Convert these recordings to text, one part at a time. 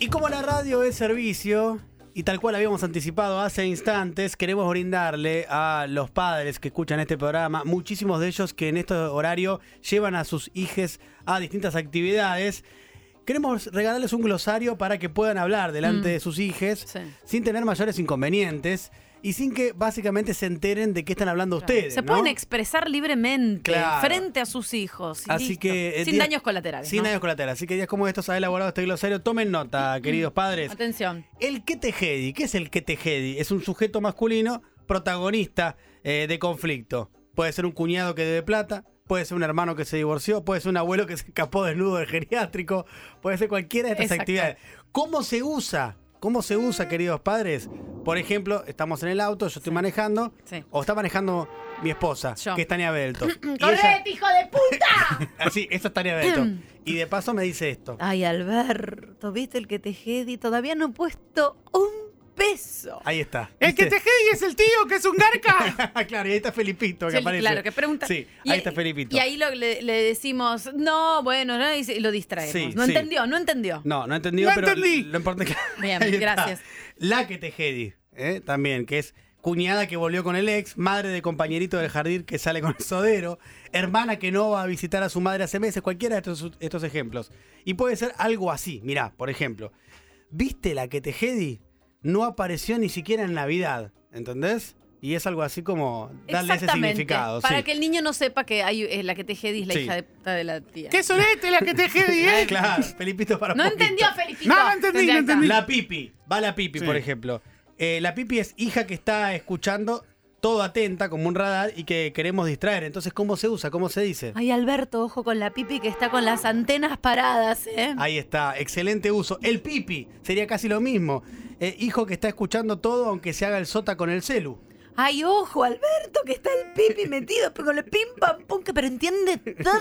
Y como la radio es servicio, y tal cual habíamos anticipado hace instantes, queremos brindarle a los padres que escuchan este programa, muchísimos de ellos que en este horario llevan a sus hijes a distintas actividades. Queremos regalarles un glosario para que puedan hablar delante de sus hijes sin tener mayores inconvenientes y sin que básicamente se enteren de qué están hablando ustedes. Se pueden expresar libremente frente a sus hijos. Así que sin daños colaterales. Sin daños colaterales. Así que días como estos ha elaborado este glosario. Tomen nota, queridos padres. Atención. El quetejedi. ¿Qué es el quetejedi? Es un sujeto masculino protagonista de conflicto. Puede ser un cuñado que debe plata. Puede ser un hermano que se divorció, puede ser un abuelo que se escapó desnudo del geriátrico, puede ser cualquiera de estas actividades. ¿Cómo se usa? ¿Cómo se usa, queridos padres? Por ejemplo, estamos en el auto, yo estoy manejando, o está manejando mi esposa, que es Tania Belto. ¡Correte, hijo de puta! Así, eso es Tania Belto. Y de paso me dice esto. Ay, Alberto, ¿viste el quetejedi? Todavía no he puesto un peso. Ahí está. El quetejedi es el tío que es un garca. Claro, y ahí está Felipito que aparece. Claro, que pregunta. Sí, ahí está Felipito. Y ahí le decimos, no, bueno, no, y lo distraemos. Sí, no entendió. No entendió, No pero entendí. lo importante es que... Bien, gracias. La quetejedi, también, que es cuñada que volvió con el ex, madre de compañerito del jardín que sale con el sodero, hermana que no va a visitar a su madre hace meses, cualquiera de estos ejemplos. Y puede ser algo así. Mirá, por ejemplo, ¿viste la quetejedi? No apareció ni siquiera en Navidad, ¿entendés? Y es algo así como darle ese significado. Para que el niño no sepa que hay la quetejedi es la hija de la tía. ¡Qué sorete la quetejedi, Claro, Felipito para No poquito. entendió, Felipito. No entendí. La Pipi, va la Pipi, por ejemplo. La Pipi es hija que está escuchando todo atenta como un radar y que queremos distraer. Entonces, ¿cómo se usa? ¿Cómo se dice? Ay, Alberto, ojo con la Pipi que está con las antenas paradas, ¿eh? Ahí está, excelente uso. El Pipi sería casi lo mismo. Hijo que está escuchando todo aunque se haga el sota con el celu. Ay, ojo, Alberto, que está el Pipi metido con el pim pam pum, pero entiende todo,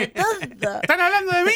todo. ¿Están hablando de mí?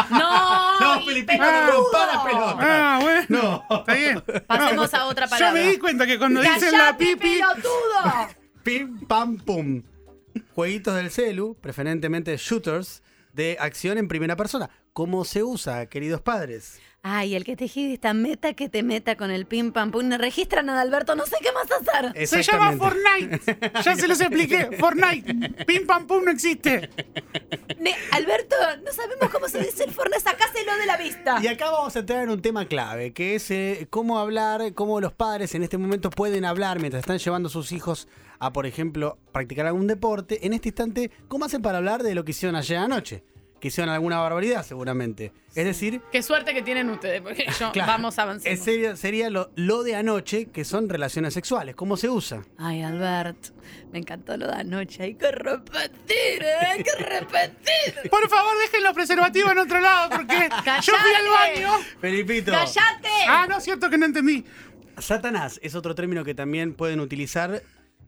No, Felipito, no rompa la pelota. Ah, bueno. No. Está bien. Pasemos a otra palabra. Yo me di cuenta que cuando dicen la pipi... pelotudo! Pim, pam, pum. Jueguitos del celu, preferentemente shooters, de acción en primera persona. ¿Cómo se usa, queridos padres? Ay, el quetejedi está meta que te meta con el pim pam pum. No registran a Alberto, no sé qué más hacer. Se llama Fortnite. Ya se los expliqué. Fortnite. Pim pam pum no existe. Alberto, no sabemos cómo se dice el Fortnite. Sacáselo de la vista. Y acá vamos a entrar en un tema clave, que es cómo hablar, cómo los padres en este momento pueden hablar mientras están llevando a sus hijos a, por ejemplo, practicar algún deporte. En este instante, ¿cómo hacen para hablar de lo que hicieron ayer anoche? Que hicieron alguna barbaridad, seguramente. Es decir... Qué suerte que tienen ustedes, porque vamos avanzando. Sería lo de anoche, que son relaciones sexuales. ¿Cómo se usa? Ay, Albert, me encantó lo de anoche. Hay que repetir, hay que repetir. Por favor, dejen los preservativos en otro lado, porque yo fui al baño. Felipito. ¡Cállate! Ah, no, es cierto que no entendí. Satanás es otro término que también pueden utilizar...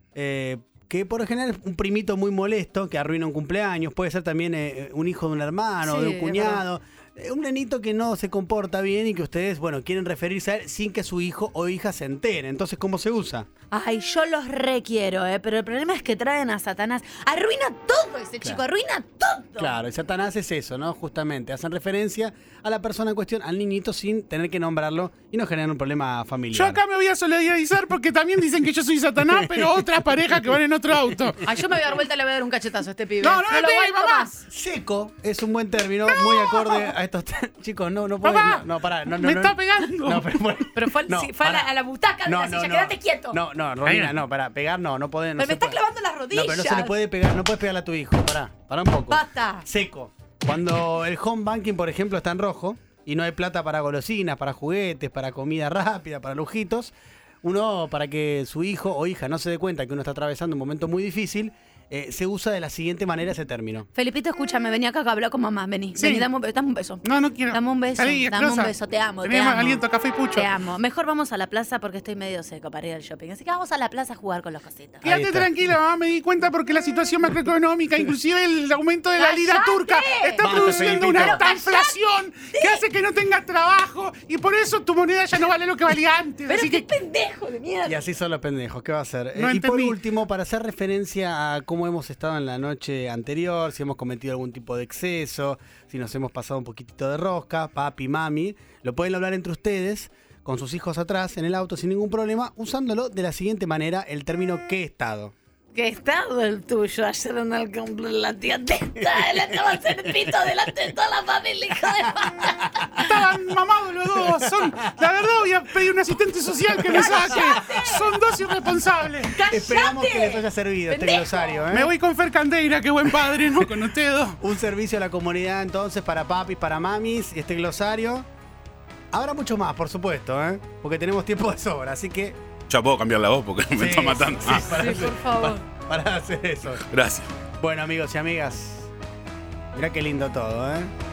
que por lo general es un primito muy molesto que arruina un cumpleaños, puede ser también un hijo de un hermano, de un cuñado, un nenito que no se comporta bien y que ustedes, bueno, quieren referirse a él sin que su hijo o hija se entere. Entonces, ¿cómo se usa? Ay, yo los requiero, pero el problema es que traen a Satanás. Arruina todo ese chico, arruina todo. Claro, y Satanás es eso, ¿no? Justamente, hacen referencia a la persona en cuestión, al niñito, sin tener que nombrarlo y no generar un problema familiar. Yo acá me voy a solidarizar porque también dicen que yo soy Satanás, pero otras parejas que van en otro auto. Ay, yo me voy a dar vuelta y le voy a dar un cachetazo a este pibe. No lo aguanto más. Seco es un buen término, muy acorde a estos chicos, no pueden. Papá, no, pará, no. Me está pegando. No, Pero fue, a la butaca de la silla, quédate quieto. No, Romina, no, para pegar no pueden. Pero me está clavando las rodillas. No, pero no se le puede pegar, no puedes pegarle a tu hijo, pará un poco. Basta. Seco. Cuando el home banking, por ejemplo, está en rojo y no hay plata para golosinas, para juguetes, para comida rápida, para lujitos, uno, para que su hijo o hija no se dé cuenta que uno está atravesando un momento muy difícil, se usa de la siguiente manera ese término. Felipito, escúchame, vení acá que hablo con mamá, vení. Sí. Vení, dame un beso. No quiero. Dame un beso, Salí, dame un Rosa. beso, te amo. Tenemos aliento a café y pucho. Te amo. Mejor vamos a la plaza porque estoy medio seco para ir al shopping. Así que vamos a la plaza a jugar con los cositos. Ahí Quédate está. tranquila, mamá, me di cuenta porque la situación macroeconómica, inclusive el aumento de la lira ¡Cállate! turca, está Basta, produciendo Felipito. una alta inflación que hace que no tengas trabajo y por eso tu moneda ya no vale lo que valía antes. Pero Así qué que pendejo de mierda. Y así son los pendejos, ¿qué va a hacer? No y por entendí. último, para hacer referencia a cómo cómo hemos estado en la noche anterior, si hemos cometido algún tipo de exceso, si nos hemos pasado un poquitito de rosca, papi, mami. Lo pueden hablar entre ustedes, con sus hijos atrás, en el auto, sin ningún problema, usándolo de la siguiente manera, el término ¿qué estado? ¿Qué estado el tuyo ayer en el cumple la tía Teta? Él acaba de hacer pito delante de toda la familia, hijo de puta. Estaban mamados los dos. La verdad voy a pedir un asistente social que me saque. Son dos irresponsables. Esperamos que les haya servido este glosario, ¿eh? Me voy con Fer Candeira, qué buen padre, ¿no? Con ustedes. Un servicio a la comunidad entonces para papis, para mamis, este glosario. Habrá mucho más, por supuesto, ¿eh? Porque tenemos tiempo de sobra, así que... Ya puedo cambiar la voz porque me está matando. Sí, Sí, por favor. para hacer eso. Gracias. Bueno, amigos y amigas, mirá qué lindo todo, ¿eh?